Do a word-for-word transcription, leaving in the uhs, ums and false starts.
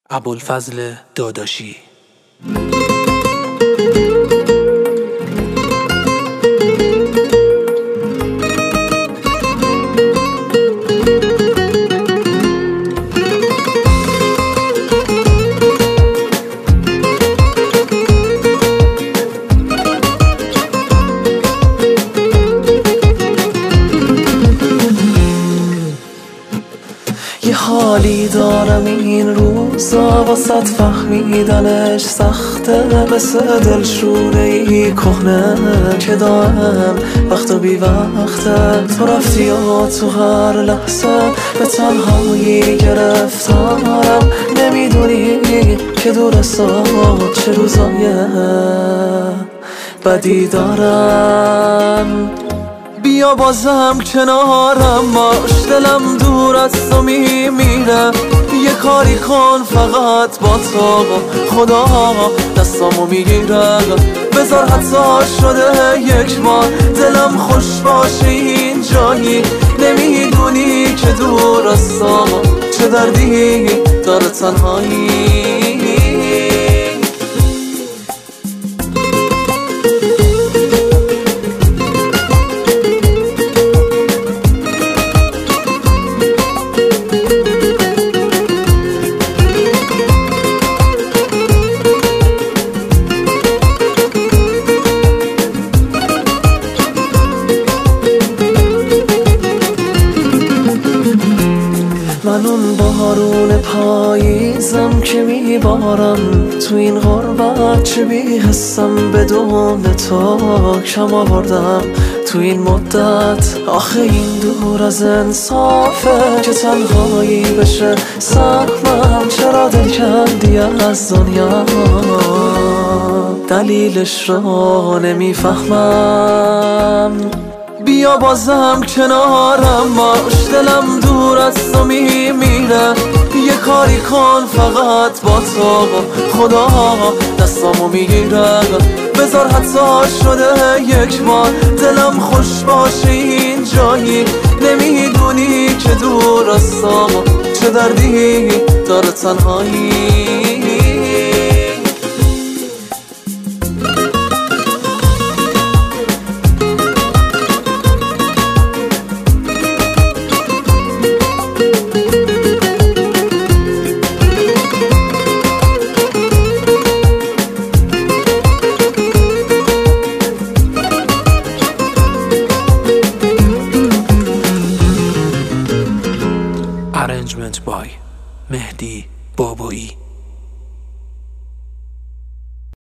ابوالفضل داداشی. یه حالی دارم این روزا واسه فهمیدنش سخته، مثل دلشوره‌ای کهنه که دارم وقت و بی وقته. تو رفتی و تو هر لحظه به تنهایی گرفتارم، نمیدونی که دور از چه روزای بدی دارم. بیا بازم کنارم باش، دلم دور از تو میمیره. یه کاری کن فقط با تو، خدا دستامو میگیره. بذار حتی شده یک بار دلم خوش باشه این جایی، نمیدونی که دور از تو چه دردی داره تنهایی. من اون بارون پاییزم که میبارم تو این غربت، چه بی‌حسم بدون تو کم آوردم تو این مدت. آخه این دور از انصافه که تنهایی بشه سهمم، چرا دل کندی از دنیا دلیلش رو نمیفهمم. بیا بازم کنارم باش، دلم دور از تو میمیره. یه کاری کن فقط با تو، خدا دستامو میگیره. بذار حتی شده یک بار دلم خوش باشه این جایی، نمیدونی که دور از تو چه دردی داره تنهایی. Arrangement by مهدی بابایی.